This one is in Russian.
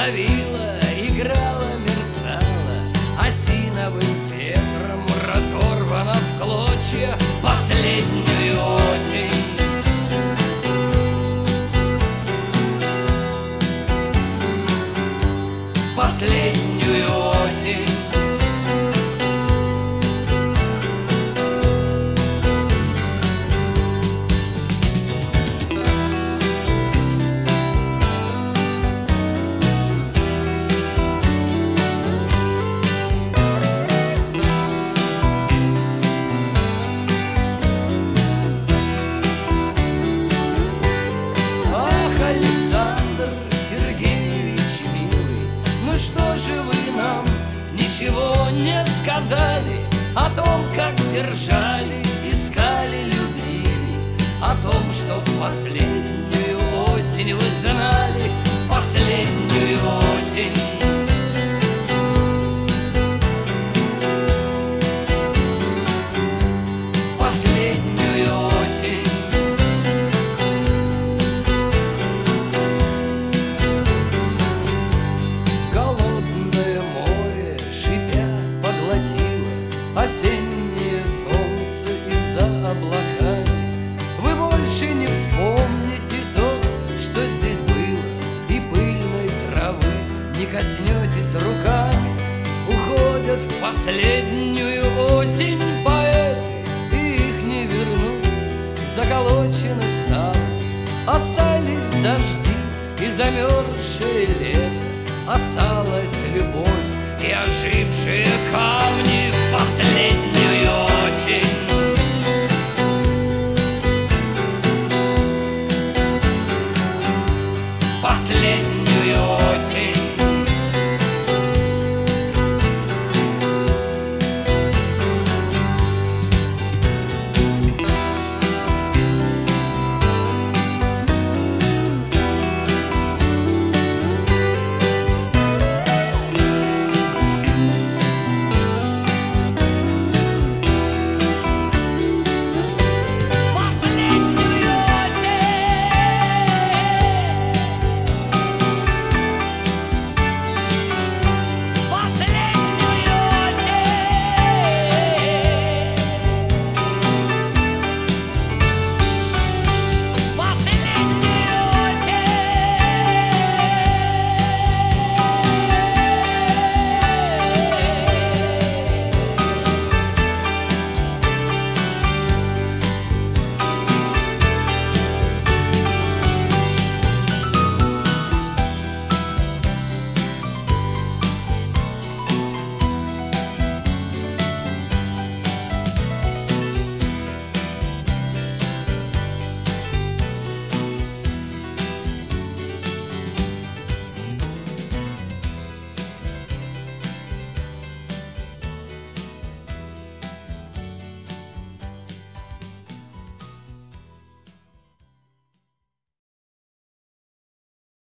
ловила, играла, мерцала, осиновым ветром разорвана в клочья последнюю осень. Последнюю осень. Что же вы нам ничего не сказали о том, как держали, искали, любили, о том, что в последнюю осень вы знали, последнюю осень. Последнюю осень. Осеннее солнце из-за облаками. Вы больше не вспомните то, что здесь было, и пыльной травы не коснетесь руками. Уходят в последнюю осень поэты, и их не вернуть, заколочены стали. Остались дожди и замерзшее лето, осталась любовь и ожившие камни в последнюю осень. Последнюю